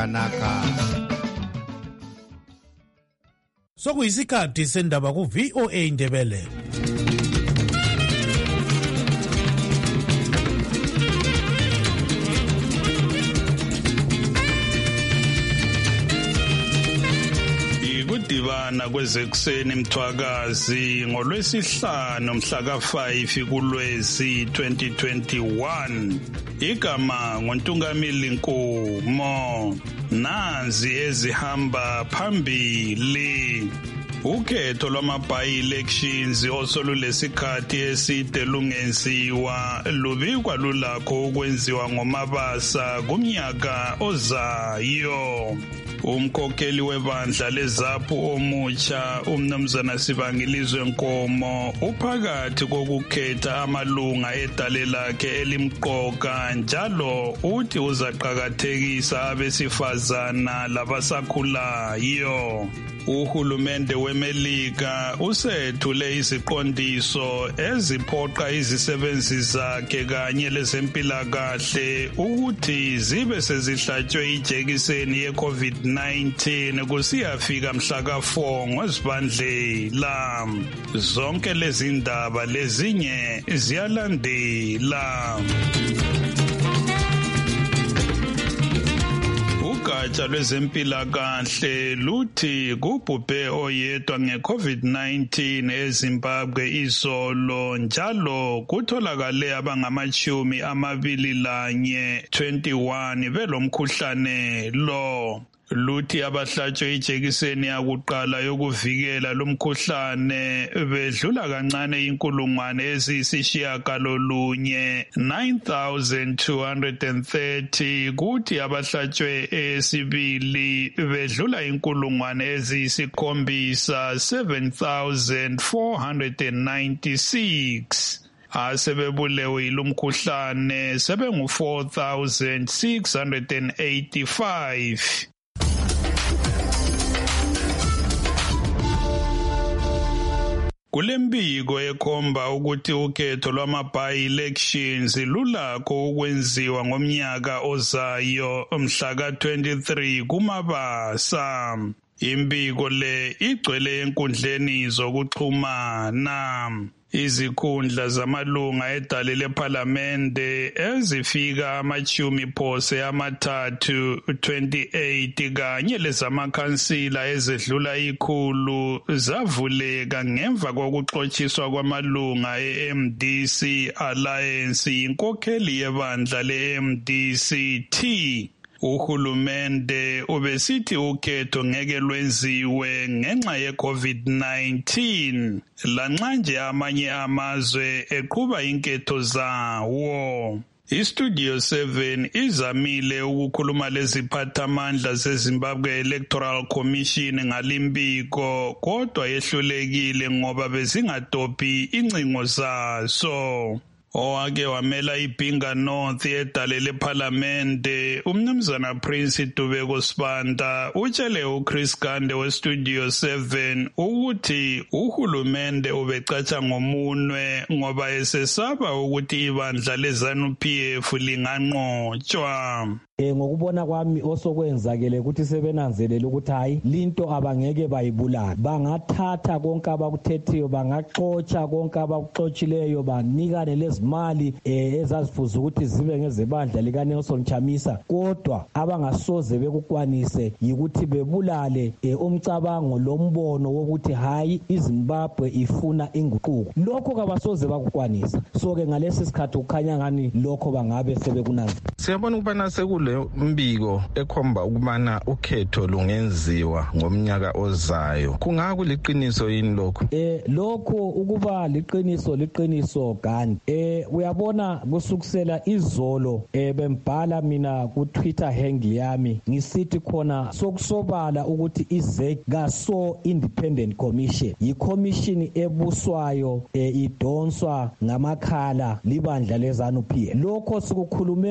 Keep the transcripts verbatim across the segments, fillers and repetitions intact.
zvakanaka. Sokuyisikhathi sendaba ku V O A Ndebele. Ikudibana kwezekuseni Mthwakazi ngolwesihlanu mhla ka five kuLwezi twenty twenty-one. Igama ngoNtungamili Nkumo. Nazi ezihamba phambili. Ukhetho lwama-by-elections osolulesikhathi eside lungenziwa lubikwa lulakho ukwenziwa ngomabasa kumnyaka ozayo. Umkhokheli webandla leZAPHU omutsha uMnumzana Sibangilizwe Nkomo uphakathi kokukhetha amalunga edale lakhe elimqoka njalo uthi uzaqhakathekisa abesifazana labasakhulayo. Uhulumende weMelika usethule iziqondiso eziphoqa izisebenzi zakhe kanye lezempilakahle ukuthi zibe sezihlatshwe ijekiseni ye-COVID nineteen kusiyafika mhla ka four ngoZibandlela. Zonke lezi ndaba lezinye ziyalandela. Ugatsha lwezempilakahle luthi kubhubhe oyedwa nge-COVID nineteen eZimbabwe izolo njalo kutholakale abangamachumi amabili lanye twenty-one belomkhuhlane lo. Luthi abahlatshwe ijekiseni yakuqala yokuvikela lomkhuhlane bedlula kancane inkulungwane eziyisishiyagalolunye nine thousand two hundred thirty kuthi abahlatshwe esibili bedlula inkulungwane eziyisikhombisa seven thousand four hundred ninety-six. Asebebulewe yilomkhuhlane sebengu four thousand six hundred eighty-five. Kulembiko ekhomba ukuthi ukhetho lwama-by-elections lulakho ukwenziwa ngomnyaka ozayo mhla ka twenty-three kuMabasa. Imbiko le igcwele enkundleni zokuxhumana. Izikhundla zamalunga edale lePhalamende ezifika amachumi phose amathathu twenty-eight kanye lezamakhansila ezedlula ikhulu zavuleka ngemva kokuxotshiswa kwamalunga e-M D C Alliance inkokheli yebandla le-M D C T. Uhulumende ubesithi ukhetho ngeke lwenziwe ngenxa ye-COVID nineteen lanxa nje amanye amazwe eqhuba inketho zawo. Istudio seven izamile ukukhuluma leziphathamandla zeZimbabwe Electoral Commission ngalimbiko kodwa yehlulekile ngoba bezingadophi incingo zaso. Owake wamela iBhinga North edale lePhalamende uMnumzana Prince Dubeko Sibanda utshele uChris Gande weStudio seven ukuthi uhulumende ubecatsha ngomunwe ngoba esesaba ukuthi ibandla leZANU P F linganqotshwa. Eh ngokubona kwami osokwenzakele ukuthi sebenanzelela ukuthi hayi linto abangeke bayibulala, bangathatha konke abakuthethiyo, bangaxotsha konke abakuxotshileyo, banikane lezimali eh ezazifuza ukuthi zibe ngezebandla lika Nelson Chamisa, kodwa abangasoze bekukwanise yikuthi bebulale eh, umcabango lombono wokuthi hayi iZimbabwe ifuna inguquko. Lokho kabasoze bakukwanisa. So ke ngalesi sikhathi ukhanya ngani lokho bangabe sebekunanza. Siyabona ukubana sekule mbiko ekhomba ukubana ukhetho lungenziwa ngomnyaka ozayo. Kungakuliqiniso yini lokho? Eh lokho ukuba liqiniso liqiniso Gandhi. Eh uyabona kusukusela izolo eh bembhala mina ku Twitter handle yami ngisithi khona sokusobala ukuthi iZEC kaso Independent Commission yi-commission ebuswayo eh idonswa ngamakhala libandla leZANU P F. Lokho sikukhulume ngoba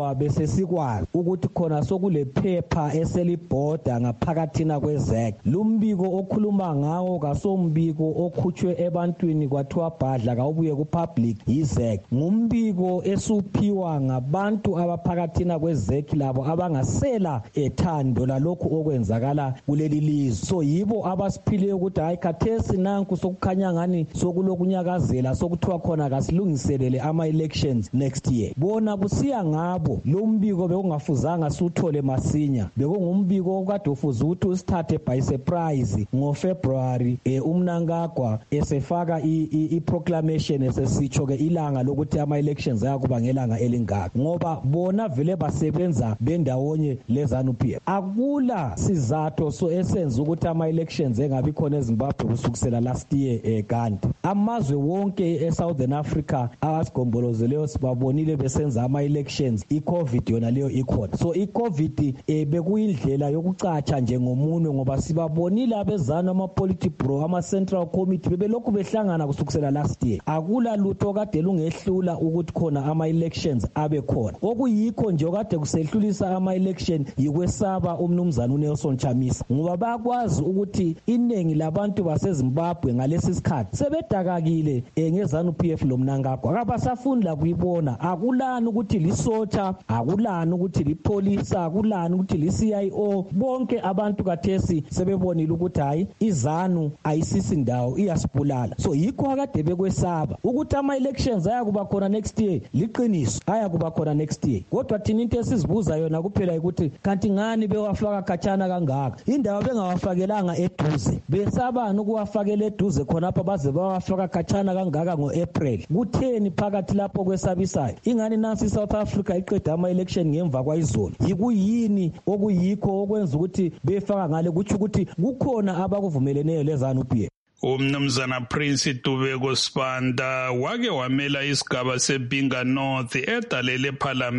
ngoba bese sikwazi ukuthi khona sokule phepha eselibhoda ngaphakathina kwezek. Lumbiko okhuluma ngawo kasombiko okhutshwe ebantwini kwathiwa bhadla kawubuye ku-public yizek. Ngumbiko esuphiwa ngabantu abaphakathina kwezek labo abangasela ethando lalokhu okwenzakala kuleli lizwe. So yibo abasiphile ukuthi hayi khathesi nanku sokukhanya ngani sokulokunyakazela sokuthiwa khona kasilungiselele ama-elections next year. Bona kusiya ngabo lo mbiko bekungafuzanga suthole masinya. Bekungumbiko okade ufuze ukuthi usithathe by surprise ngoFebruary eh, uMnangagwa esefaka i-proclamation esesitsho ke ilanga lokuthi ama-elections ayakuba ngelanga elingaka ngoba bona vele basebenza bendawonye leZANU-P F. Akula sizathu so esenza ukuthi ama-elections engabi khona eZimbabwe kusukisela last year eh, kanti amazwe wonke eSouthern Africa asigombolozeleyo sibabonile besenza ama-elections i-COVID yona leyo ikhona. So i-COVID eh, bekuyindlela yokucatsha njengomunwe ngoba sibabonile abezana ama-politburo ama-central committee bebelokhu behlangana kusukisela last year. Akula lutho kade lungehlula ukuthi khona ama-elections abe khona. Okuyikho nje okade kusehlulisa ama-election yikwesaba umnumzana uNelson Chamisa ngoba bayakwazi ukuthi iningi labantu baseZimbabwe ngalesi sikhathi sebedakakile eh, ngeZANU-P F lo Mnangagwa akabasafuni la kuyibona. Akulani ukuthi lisotsha, akulani ukuthi lipolisa, akulani ukuthi li-C I O. Bonke abantu kathesi sebebonile ukuthi hayi iZANU ayisisi ndawo iyasibulala. So yikho akade bekwesaba ukuthi ama-elections ayakuba khona next year. Liqiniso ayakuba khona next year. Kodwa thina into esizibuza yona kuphela ukuthi kanti ngani bewafaka khatshana kangaka. Indawo bengawafakelanga eduze. Besabani ukuwafakela eduze khonapha baze bawafaka khatshana kangaka ngo-April. Kutheni phakathi lapho kwesabisayo? Ingani nansi iSouth Africa iqeda ama-election ngemva kwayizolo. Yikuyini okuyikho okwenza ukuthi befaka ngale kuthi ukuthi kukhona abakuvumeleneyo leZANU-P F. Umnumzana Prince Tubeko Sibanda wake wamela isigaba seBinga North edalele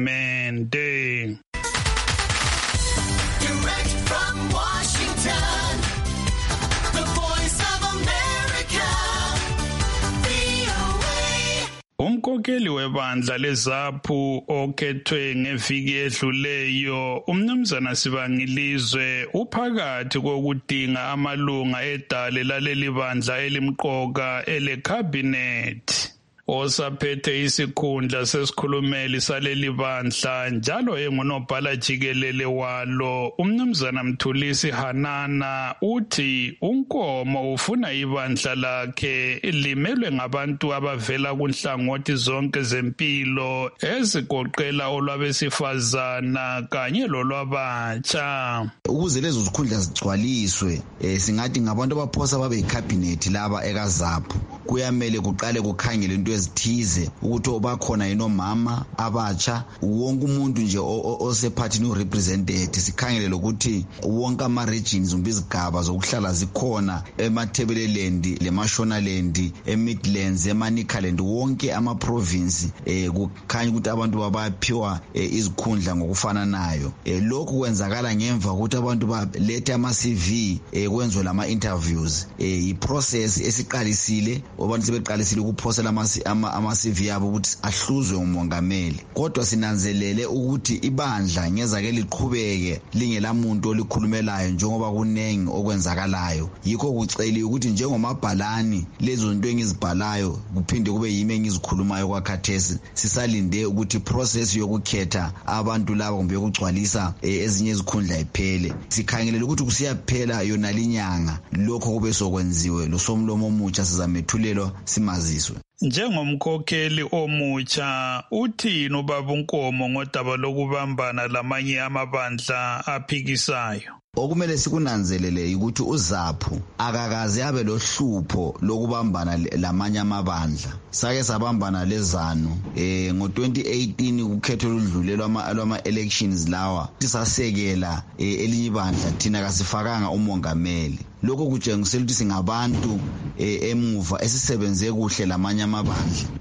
parliamente. Direct from Washington, the voice of America, V O A. Umkhokheli webandla leZAPU okhethwe ngeviki edluleyo umnumzana Sibangilizwe uphakathi kokudinga amalunga edale laleli bandla elimqoka ele-cabinet. Osaphethe isikhundla sesikhulumeli saleli bandla njalo engunobhala jikelele walo umnumzana Mthulisi Hanana uthi unkomo ufuna ibandla lakhe limelwe ngabantu abavela kunhlangothi zonke zempilo ezigoqela olwabesifazana kanye lolwabatsha. Ukuze lezo zikhundla zigcwaliswe eh, singathi ngabantu abaphosa babe yicabinet laba ekaZAPU kuyamele kuqale kukhangele into ezithize ukuthi obakhona inomama abatsha wonke umuntu nje osephathini urepresented sikhangele lokuthi wonke ama regions umbizigaba zokuhlala zikhona eMathebeleland leMashonaland eMidlands eManicaland wonke ama province eh kukhanya ukuthi abantu babaphiwa eh, izikhundla ngokufananayo. Eh, lokhu kwenzakala ngemva ukuthi abantu balethe ama C V eh, kwenzwe lama interviews. Eh, i process esiqalisile abantu sebeqalisile ukuphosela ama ama C V yabo ukuthi ahluzwe umongameli. Kodwa sinanzelele ukuthi ibandla ngezake liqhubeke lingelamuntu olikhulumelayo njengoba kunengi okwenzakalayo. Yikho kuceli ukuthi njengomabhalani lezo zinto engizibhalayo kuphinde kube yimi engizikhulumayo kwakhathesi sisalinde ukuthi process yokukhetha abantu laba kumbe ukugcwalisa eh, ezinye izikhundla iphele. Sikhangelela ukuthi kusiyaphela yona linyanga lokho kube sokwenziwe lo somlomo omutsha sizamethulelwa simaziswe. Njengomkhokheli omutsha uthini ubaba uNkomo ngodaba lokubambana lamanye amabandla aphikisayo? Okumele sikunanzelele ukuthi uZAPU akakaze abe lohlupho lokubambana lamanye amabandla. Sake sabambana leZANU eh ngo twenty eighteen kukhetho ludlulelwa ama elections lawa sisasekela eh, elinye ibandla thina kasifakanga umongameli. Lokho kutshengisela ukuthi singabantu eh, emuva esisebenze kuhle lamanye amabandla.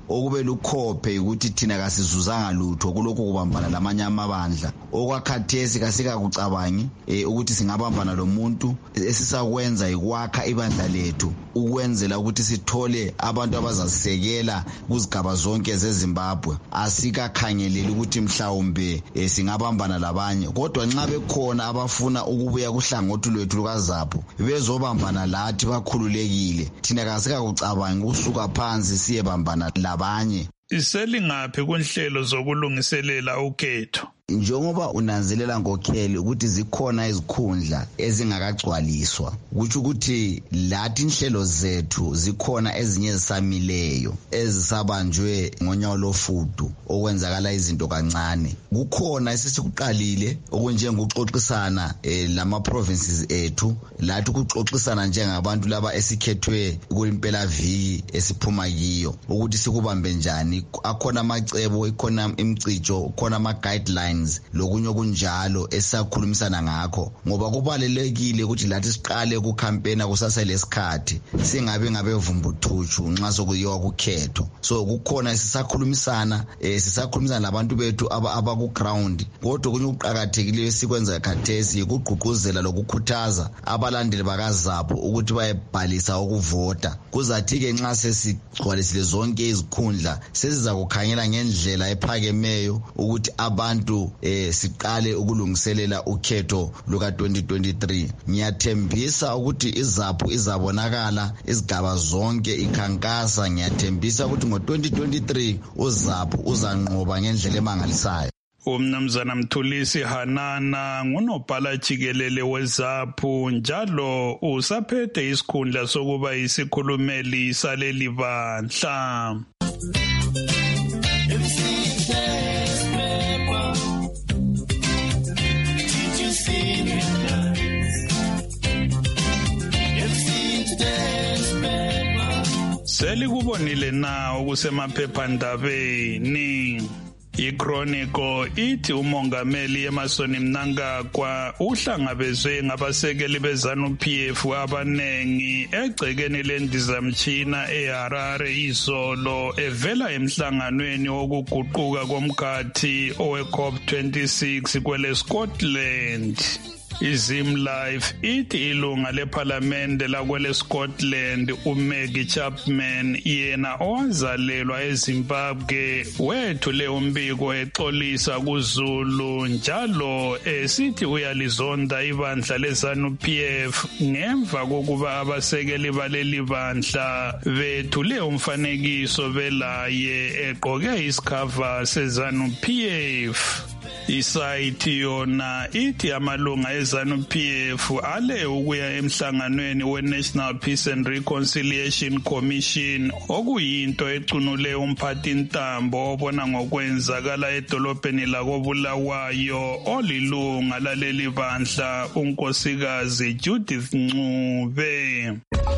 okube lukhophe ukuthi thina kasizuzanga lutho kulokho kubambana lamanye amabandla okwakhathesi kasikakucabangi eh, ukuthi singabambana lomuntu esisakwenza ikwakha ibandla lethu ukwenzela ukuthi sithole abantu abazasekela kuzigaba zonke zeZimbabwe asikakhangeleli ukuthi mhlawumbe eh, singabambana labanye kodwa nxa bekhona abafuna ukubuya kuhlangothi lwethu lukaZAPU bezobambana lathi bakhululekile thina kasikakucabangi usuka phansi siyebambana labanye. Iselingaphi kunhlelo zokulungiselela ukhetho? Njengoba unanzelela Nkokheli ukuthi zikhona izikhundla ezingakagcwaliswa kuthi ukuthi lathi inhlelo zethu zikhona ezinye ezisamileyo ezisabanjwe ngonyaka lofudu okwenzakala izinto kancane kukhona esisikuqalile okunjengokuxoxisana eh, lama provinces ethu lathi ukuxoxisana njengabantu laba esikhethwe kulimpela viki esiphuma kiyo ukuthi sikubambe njani akhona amacebo ikhona imicijo khona ama guidelines lokunye okunjalo esakhulumisana ngakho ngoba kubalekile ukuthi lathi siqale ukucampaigna kusaselesikhathi singabe ngabevumbuthutshu nxa sokuyiwa kukhetho so kukhona sisakhulumisana eh, sisakhulumisana labantu bethu abaku ground kodwa kunye ukuqhakathekileyo esikwenza khathesi ukugqugquzela lokukhuthaza abalandeli bakaZAPU ukuthi bayebhalisa ukuvota kuzathi ke nxa sesigcwalisile zonke izikhundla sesiza kukhangela ngendlela ephakemeyo ukuthi abantu eh siqale ukulungiselela ukhetho luka twenty twenty-three ngiyathembisa ukuthi iZAPU izabonakala izigaba zonke ikhankasa ngiyathembisa ukuthi ngo twenty twenty-three uZAPU uzanqoba ngendlela emangalisayo. Umnumzana Mthulisi Hanana ngunobhala jikelele weZAPU njalo usaphethe isikhundla sokuba isikhulumeli saleli bandla. Selikubonile na okusemaphephandabeni. iChronicle ithi umongameli Emmerson Mnangagwa uhlangabezwe ngabasekeli beZANU-P F abanengi egcekeni lendizamtshina eHarare izolo evela emhlanganweni wokuguquka komkhathi owe COP twenty-six kwele Scotland. iZimlife ithi ilunga lephalamende lakwele Scotland uMaggie Chapman yena owazalelwa eZimbabwe wethule umbiko exolisa kuZulu njalo esithi uyalizonda ibandla leZANU-P F ngemva kokuba abasekeli baleli bandla bethule umfanekiso belaye egqoke isikhava seZANU-P F. Isayithi yona ithi amalunga eZANU-P F ale ukuya emhlanganweni we-National Peace and Reconciliation Commission okuyinto ecunule umphathintambo obona ngokwenzakala edolobheni lakoBulawayo olilunga laleli bandla unkosikazi Judith Ncube.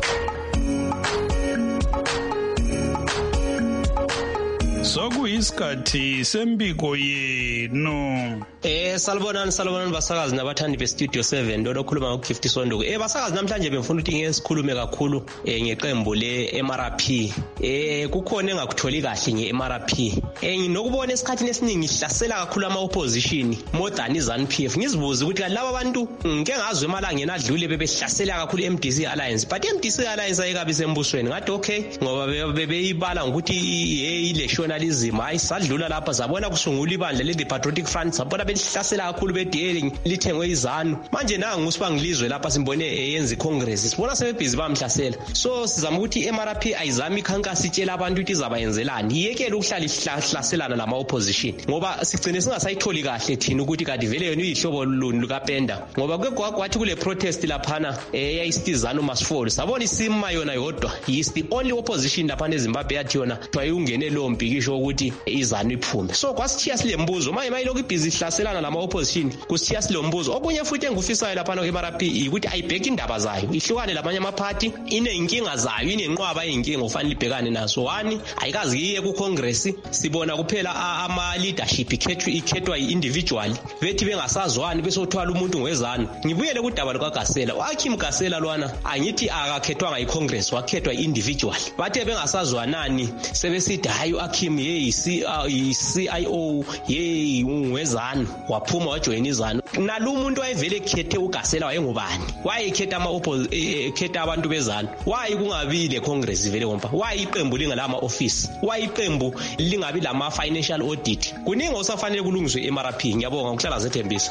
Sokuyisikhathi sembiko yenu. Eh salibonani salibonani basakazi nabathandi beStudio seven lokhuluma ngo-Gift Sonduku. Eh basakazi namhlanje bengifuna ukuthi ngesikhulume kakhulu eh ngeqembu le-M R P. Eh kukhona engakutholi kahle nge-M R P. Eh nginokubona esikhathini esiningi ihlasela kakhulu ama opposition more than iZANU-P F. Ngizibuza ukuthi laba bantu ngeke ngazwe emalangeni adlule bebehlasela kakhulu i-M D C Alliance. But i-M D C Alliance ayikabi sembusweni. Ngathi okay ngoba bebeyibala ukuthi hey electionalism hayi sadlula lapha zabona kusungula ibandla le Patriotic Front sabona belihlasela kakhulu bedeling lithengwe iZANU. Manje nanga ngusibangilizwe lapha simbone eyenza iCongress sibona sebebhizi bamhlasela. So sizama ukuthi i-M R P ayizami ikhankasi itshela abantu ukuthi izabayenzelani. Iyekele ukuhlala ihlaselana lama opposition ngoba sigcine singasayitholi kahle thina ukuthi kade vele yona uyihlobo luni lukaPenda ngoba kwegwagwathi kule protest laphana eyayisithi ZANU must fall sabona isima yona yodwa is the only opposition lapha eZimbabwe yathi yona twayungene lo mpikisho isho ukuthi izanu iphume. So kwasithiya silembuzo maye mayiloko ibhizi ihlaselana nama opposition kusithiya silombuzo. Okunye futhi engufisayo lapha no M R P ukuthi ayibheke indaba zayo ihlukane labanye amaphathi inenkinga zayo inenqwaba eyinkinga ofanele ibhekane naso. One ayikazi iye ku Congress sibona kuphela ama leadership ikhethwa individually bethi bengasazwani bese uthwala umuntu ngwezana. Ngibuyele kudaba lukaGasela uAkim Gasela lwana angithi akakhethwanga iCongress wakhethwa individual bathe bengasazwanani sebesithi hayi uAkim hey C I O hey ungwezana waphuma wajoin izana. Nalo umuntu wayevele ekhethe uGasela wayengubani wayekhetha ama ekhetha abantu bezana wayi kungabile Congress vele kompa wayi iqembu linga ama office wayi iqembu lingabi lama financial audit kuningi osafanele kulungiswe eM R P. Ngiyabonga ukuhlala zethembisa.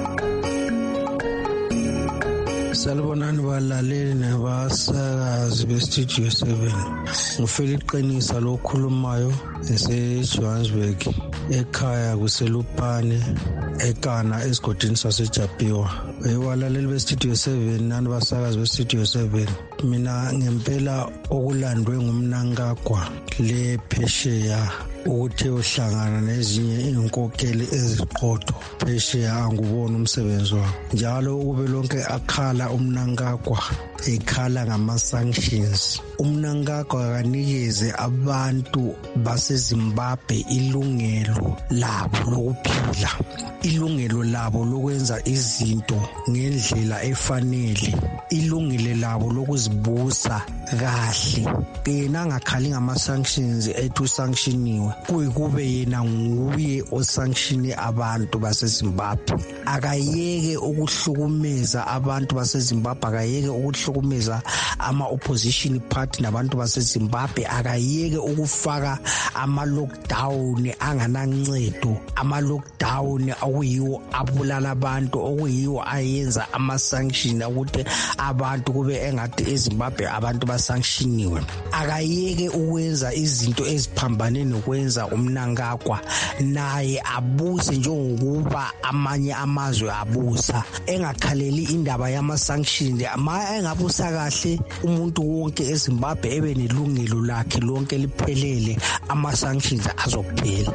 Salibonani balaleli nabasakazi bestudio seven. Ngifela iqinisa lokhulumayo eseJohannesburg ekhaya kuselupane ekana esigodini saseJapiwa. Ewalaleli bestudio seven nani basakazi bestudio seven. Mina ngempela okulandwe ngumnankagwa le phesheya ukuthi uhlangana nezinye inkokeli eziqotho phesheya angubona umsebenzi wakhe. Njalo ube lonke akhala umnankagwa ekhala ngama sanctions. Umnankagwa kanikeze abantu baseZimbabwe ilungelo labo lokuphila, ilungelo labo lokwenza izinto ngendlela efanele, ilungelo labo lokuzibusa kahle. Yena ngakhali ngama sanctions ethu sanctioniwe kuyikube yena nguye osanctione abantu baseZimbabwe. Akayeke ukuhlukumeza abantu baseZimbabwe, akayeke ukuhlukumeza ama opposition party nabantu baseZimbabwe, akayeke ukufaka ama lockdown anganancedo, ama lockdown okuyiwo abulala abantu, okuyiwo ayenza ama sanction ukuthi abantu kube engathi eZimbabwe abantu basanctioniwe. Akayeke ukwenza izinto eziphambane nokwenza umnankagwa naye abuse njengokuba amanye amazwe abusa, engakhaleli indaba yama sanctions. Ma engabusa kahle umuntu wonke eZimbabwe ebe nelungelo lakhe lonke liphelele, ama sanctions azokuphela.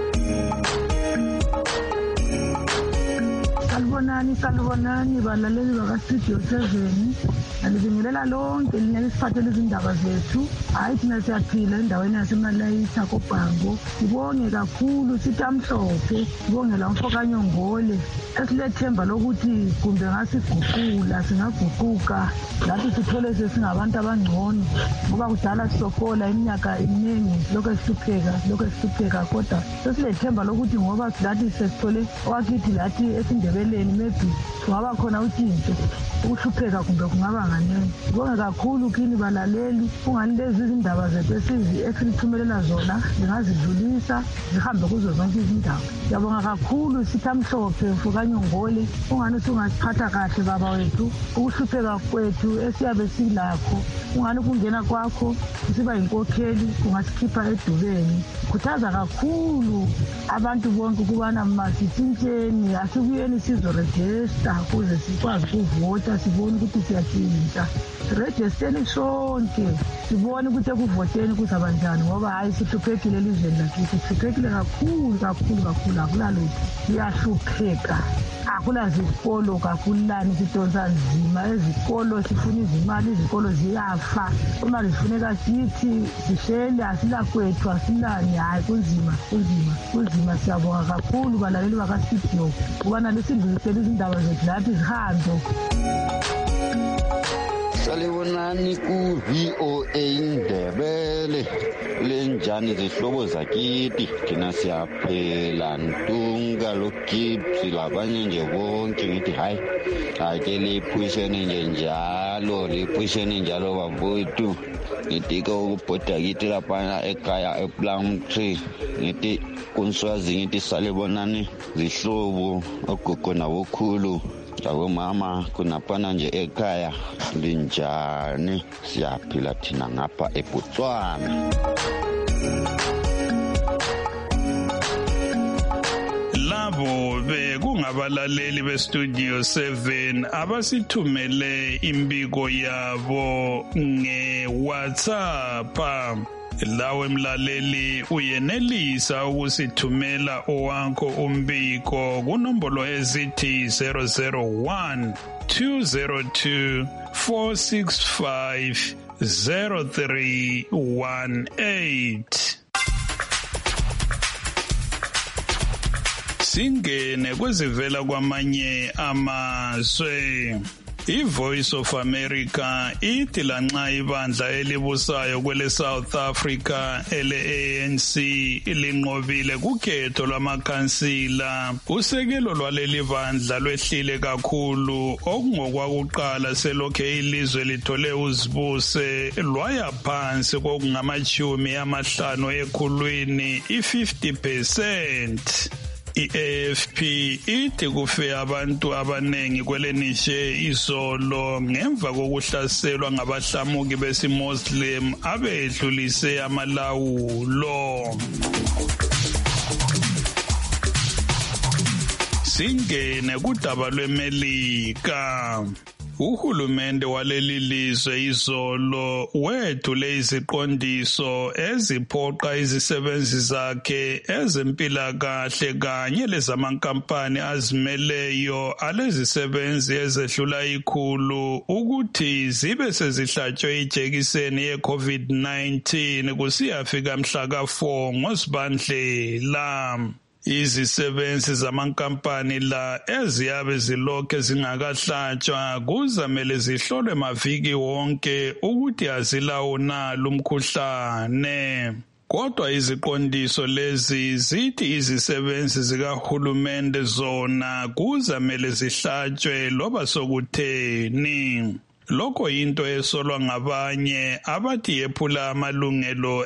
Salibonani salibonani balaleli baka Studio seven. Alibingelela lonke linyaka isiphathele izindaba zethu. Hayi thina siyaphila endaweni yaseMalayitha koBhango. Sibonge kakhulu sithi amhlophe, sibongela umfokanyongole esilethemba lokuthi kumbe ngasiguqula singaguquka lathi sithole sesingabantu abangcono ngoba kudala sisofola iminyaka eminingi lokho esihlupheka lokho esihlupheka kodwa sesilethemba lokuthi ngoba lathi sesithole wakithi lathi esindebeleni maybe kungaba khona utshintsho ukuhlupheka kumbe kungaba nganeni. Sibonge kakhulu kini balaleli ungani lezi izindaba zethu esizi esithumelela zona ngazidlulisa zihambe kuzo zonke izindawo. Siyabonga kakhulu sithamhlophe mfukanyongole ungani usungasiphatha kahle baba wethu ukuhlupheka kwethu esiyabe silakho ungani kungena kwakho siba inkokheli kungasikhipha edubeni. Khuthaza kakhulu abantu bonke kubana masithintsheni asibuyeni sizoregister ukuze sikwazi ukuvota sibone ukuthi siyatshintsha. Registeni sonke sibone ukuthi ekuvoteni kuzaba njani ngoba hayi sihluphekile elizweni lakithi, sihluphekile kakhulu kakhulu kakhulu akulalutho siyahlupheka. Akula zikolo kakhulani sidonsa nzima ezikolo sifuna izimali izikolo ziyafa uma zifuneka sithi sihlele asilakwethu asilani hayi kunzima kunzima kunzima. Siyabonga kakhulu balaleli bakaStudio ukubana lisindlulisele izindaba zethu lathi zihambe. Salibonani ku V O A Indebele lenjani zihlobo zakithi thina siyaphela ntunga lokipsi labanye nje bonke ngithi hayi ake liphusene nje njalo liphusene njalo bafowethu ngitika ukubhoda kithi lapha ekhaya ePlumtree ngithi kunswazi ngithi salibonani zihlobo ogogo nabokhulu Jago mama kunapana nje ekhaya linjani siyaphila thina ngapha eBotswana. Labo bekungabalaleli beStudio seven abasithumele imbiko yabo ngeWhatsApp. Lawe mlaleli uyenelisa ukusithumela owakho umbiko kunombolo ezithi zero zero one two zero two four six five zero three one eight. Singene kwezivela kwamanye amazwe. I-Voice of America ithi lanxa ibandla elibusayo kwele South Africa ele-A N C linqobile kukhetho lwamakhansila, usekelo lwaleli bandla lwehlile kakhulu okungokwakuqala selokhe ilizwe lithole uzibuse lwaya phansi kokungamachumi amahlanu ekhulwini i-fifty percent. I-A F P ithi kufe abantu abanengi kwelenishe izolo ngemva kokuhlaselwa ngabahlamuki besimuslim abedlulise amalawulo. Singene kudaba lweMelika. Uhulumende waleli lizwe izolo wethule iziqondiso eziphoqa izisebenzi zakhe ezempilakahle kanye lezamankampani azimeleyo alezisebenzi ezedlula ikhulu ukuthi zibe sezihlatshwe ijekiseni ye-COVID nineteen kusiyafika mhla ka four ngoZibandlela. Izisebenzi zamankampani la eziyabe zilokhe zingakahlatshwa kuzamele zihlolwe maviki wonke ukuthi azilawo na lumkhuhlane. Kodwa iziqondiso lezi zithi izisebenzi zikahulumende zona kuzamele zihlatshwe loba sokutheni. Lokho yinto esolwa ngabanye abathi yephula amalungelo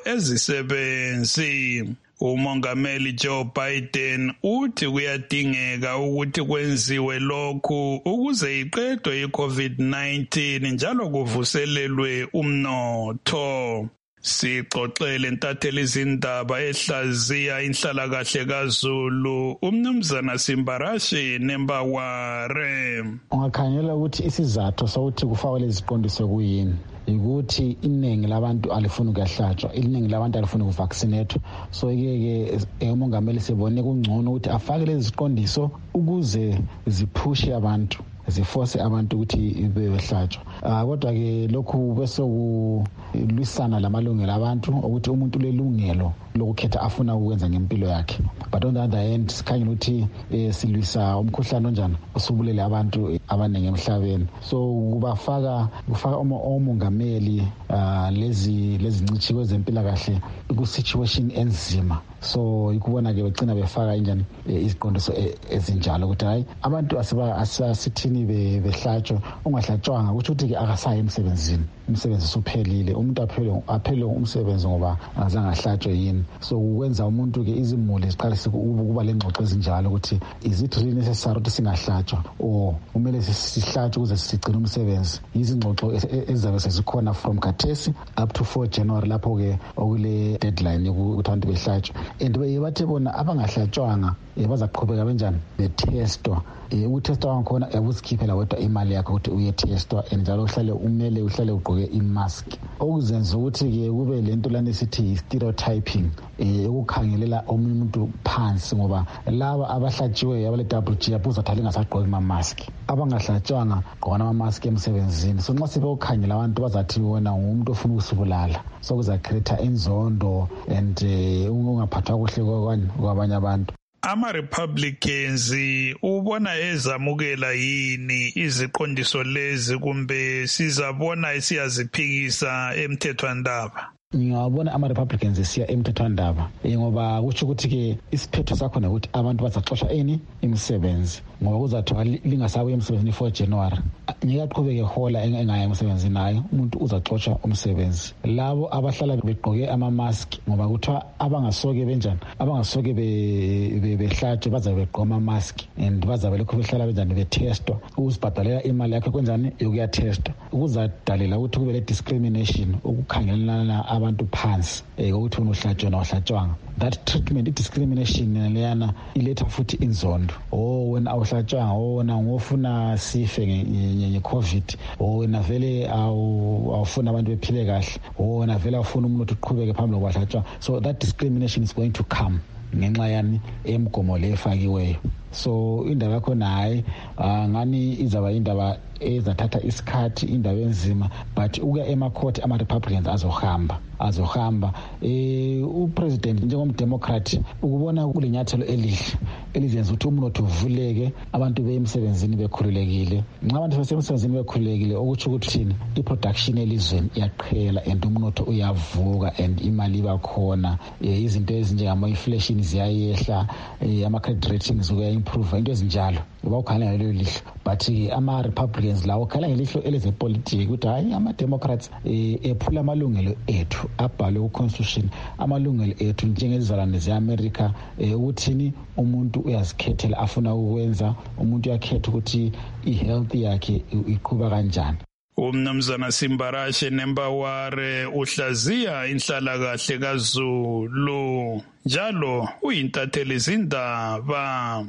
ezisebenzi. Umongameli Joe Biden uthi kuyadingeka ukuthi kwenziwe lokhu ukuze iqedwe i-COVID nineteen njalo kuvuselelwe umnotho. Sixoxele ntatheli izindaba ehlaziya inhlalakahle kaZulu umnumzana Simbarashi Nembaware. Ungakhangela ukuthi isizathu sokuthi kufakwe lezi ziqondiso kuyini ukuthi iningi labantu alifuni ukuyahlatshwa, iningi labantu alifuni ukuvaccinate. So ke ke umongameli sebone kungcono ukuthi afake lezi ziqondiso ukuze ziphushe abantu, ziforce abantu ukuthi behlatshwe. Kodwa ke lokhu bese kulwisana lamalungelo abantu ukuthi umuntu lelungelo lokukhetha afuna ukwenza ngempilo yakhe. But on the other hand sikhangela ukuthi silwisa umkhuhlane onjani usubulele abantu abaningi emhlabeni. So kubafaka kufaka omongameli lezi lezi ncithi kwezempilakahle ku situation enzima. So ikubona ke becina befaka injani iziqondiso ezinjalo ukuthi hayi abantu asiba asithini behlatshwa, ungahlatshwanga ukuthi uthi ke akasayi emsebenzini, umsebenzi usuphelile, umuntu aphele aphele umsebenzi ngoba azange ahlatshwe yini. So ukwenza umuntu ke izimuli ziqalise ukuba lengxoxo ezinjalo ukuthi is it really necessary ukuthi singahlatshwa or kumele sihlatshwe ukuze sigcine umsebenzi. Izingxoxo ezabe sezikhona from Khathesi up to four January lapho ke okule deadline ukuthi abantu behlatshwe. And bathi bona abangahlatshwanga bazaqhubeka benjani betestwa. Ukutestwa kwakhona yakuzikhiphela wedwa imali yakho ukuthi uyetestwa njalo uhlale umele uhlale ugqoke imask. Okuzenza ukuthi ke kube lento lana esithi stereotyping ukukhangelela omunye umuntu phansi ngoba laba abahlatshiwe abale W G yabuza thale ngasagqoka ama mask, abangahlatshwanga gqona ama mask emsebenzini. So nxa sibe ukhangela abantu bazathi wona umuntu ofuna ukusibulala, so kuza create inzondo and ungaphathwa kuhle kwabanye abantu. Ama-Republicans ubona ezamukela yini iziqondiso lezi kumbe sizabona siyaziphikisa emthethwandaba? Ngiyabona ama-Republicans siya emthethwandaba ngoba kutsho ukuthi ke isiphetho sakhona ukuthi abantu bazaxoshwa eni imisebenzi ngoba kuzathiwa lingasabuya emsebenzini four January. Ngiyaqhubeke hola engaya emsebenzini naye umuntu uzaxoshwa umsebenzi. Labo abahlala begqoke ama-mask ngoba kuthiwa abangasoke benjani, abangasoke behlatshwe bazabe begqoka ama-mask and bazabe lokhu behlala benjani betestwa ukuzibhadalela imali yakhe kwenjani yokuyatestwa. Ukuzadalela ukuthi kube le discrimination ukukhangelana abantu phansi ukuthi unahlatshwa nawahlatshwanga. that treatment i-discrimination leyana iletha futhi inzondo. Oh wena awuhlatshwanga, oh wena ngofuna sife nge-covid, oh wena vele awufuna abantu bephile kahle, oh wena vele awufuna umuntu uqhubeke phambili kwahlatshwa. So that discrimination is going to come ngenxa yani emgomo lefakiweyo. So indaba yakho naye ngani izaba indaba ezathatha isikhathi, indaba enzima, but ukuya emacourt ama-Republicans azohamba azohamba eh upresident njengomdemocrat ukubona kule nyathelo elihle elizenza ukuthi umnotho uvuleke, abantu beyemsebenzini bekhululekile. Nxa abantu besemsebenzini bekhululekile okutsho ukuthi thini, i-production elizweni iyaqhela and umnotho uyavuka and imali iba khona, izinto ezinjengama-inflation ziyayehla, ama-credit ratings kuya-improve, into ezinjalo bawukhala ngalelo lihle. But ama-Republicans lawo khala ngelihlo elezepolitiki ukuthi hayi ama-Democrats ephula amalungelo ethu abhalwe ku-constitution, amalungelo ethu njengezizalwane ze-America ukuthini umuntu uyazikhethela afuna ukwenza, umuntu uyakhetha ukuthi i-health yakhe iqhuba kanjani. Umnumzana Simbarashe Nembaware uhlaziya inhlalakahle kaZulu njalo uyintatheli izindaba.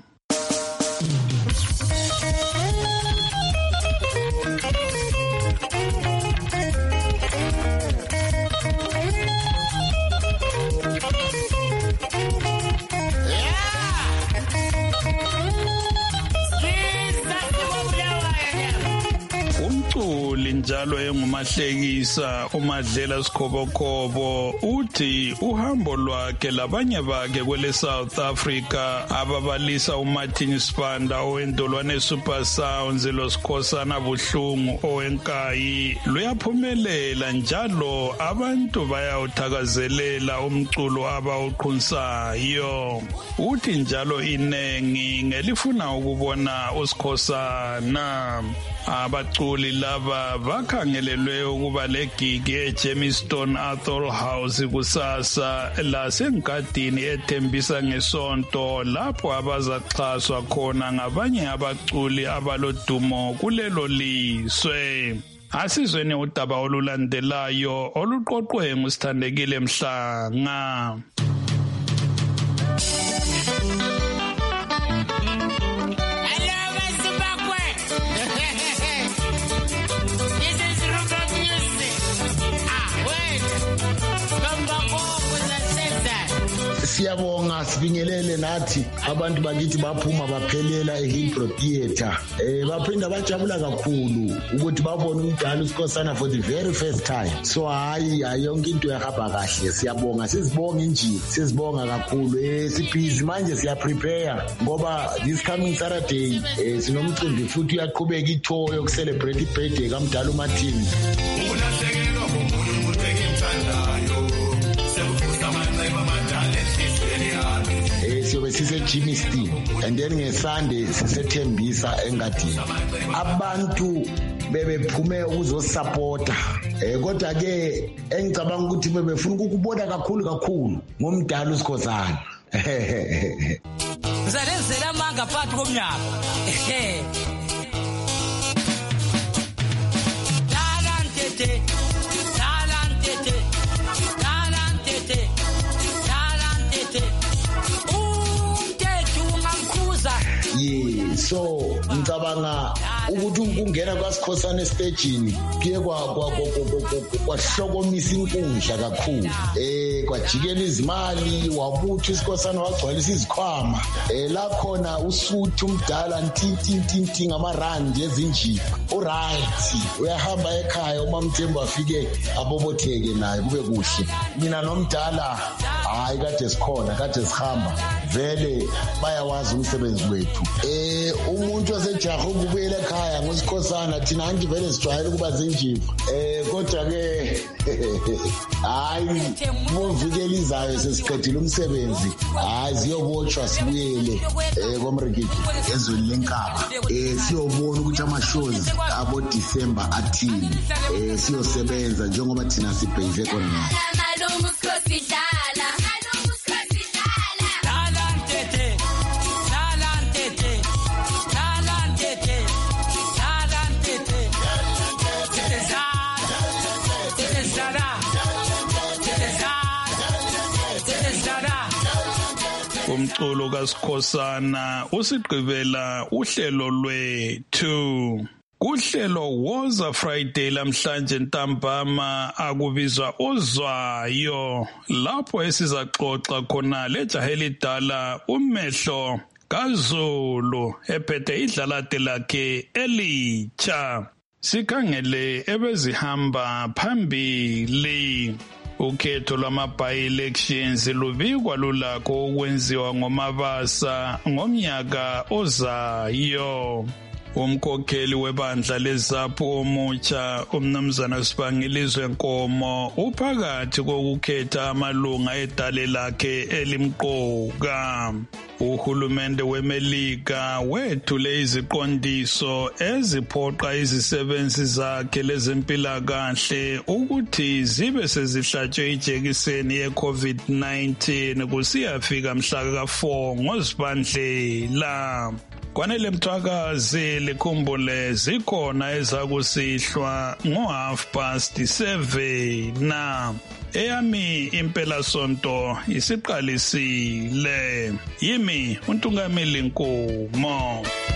Njalo engumahlekisa uMadlela Sikhobokobo uthi uhambo lwakhe labanye bakhe kwele South Africa ababalisa uMartin Spanda owendolwane Super Sounds loSikhosana Buhlungu owenkayi luyaphumelela, njalo abantu bayawuthakazelela umculo abawuqhunsayo. Uthi njalo inengi ngelifuna ukubona uSikhosana. Abaculi laba bakhangelelwe ukuba legigi eJemiston Athol House kusasa lasengadini ethembisa ngesonto, lapho abazaxhaswa khona ngabanye abaculi abalodumo kulelo liswe. Asizweni udaba olulandelayo oluqoqwe nguSithandekile Mhlanga. Siyabonga sibingelele nathi abantu bakithi baphuma baphelela eHillbrow Theatre. Eh baphinda bajabula kakhulu ukuthi babone umdala uSikhosana for the very first time. So hayi ayonke into yahamba kahle, siyabonga, sizibonga injini, sizibonga kakhulu. Eh sibhizi manje siya prepare ngoba this coming Saturday eh sinomcimbi futhi uyaqhubeka ithoyo yokucelebrate ibirthday kaMdala uMartin. Siyobe sise Jimiston and then ngeSunday sisethembisa engadini. Abantu bebephume ukuzosupporta eh kodwa ke engicabanga ukuthi bebefuna ukubona kakhulu kakhulu ngomdala uSikhosana. Ngizalenzela amanga phakathi komnyaka. Talantete talantete talantete talantete. Yeah, so ngicabanga ukuthi ukungena kwaSikhosana estagini kuye kwa kwahlokomisa inkundla kakhulu. Eh kwajikela izimali, wabutha uSikhosana wagcwalisa izikhwama. Eh la khona uSuthi umdala ntintintinti ngamarandi ezinjini. Alright, uyahamba ekhaya uMamthembu afike abobotheke naye kube kuhle. Mina nomdala hayi kade sikhona, kade sihamba. Vele bayawazi umsebenzi wethu. Eh umuntu waseJaha ukubuyela ekhaya ngosikhosana thina anti vele sijwayele ukuba zinjiva. Eh kodwa ke hayi bovikela izayo sesiqedile umsebenzi. Hayi ziyobotshwa sibuyele eh komrigidi ezweni lenkaba. Eh siyobona ukuthi ama shows abo December athini. Eh siyosebenza njengoba thina sibheke khona. Zara umculo kaSikhosana usigqibela uhlelo lwethu. Kuhlelo Woza Friday lamhlanje ntambama akubizwa ozwayo lapho esizaxoxa khona lejaha elidala umehlo kaZulu ephethe idlalade lakhe elitsha. Sikhangele ebezihamba phambili. Ukhetho lwama-by-elections lubikwa lulakho ukwenziwa ngomabasa ngomnyaka ozayo. Umkhokheli webandla lezaphu omutsha umnumzana Sibangilizwe Nkomo uphakathi kokukhetha amalunga edale lakhe elimqoka. Uhulumende weMelika wethule iziqondiso eziphoqa izisebenzi zakhe lezempilakahle ukuthi zibe sezihlatshwe ijekiseni ye-COVID nineteen kusiyafika mhla ka four ngoZibandlela. Kwanele Mthwakazi likhumbule zikhona ezakusihlwa ngo half past seven na eyami impela sonto isiqalisile. Yimi uNtungameli Nkomo.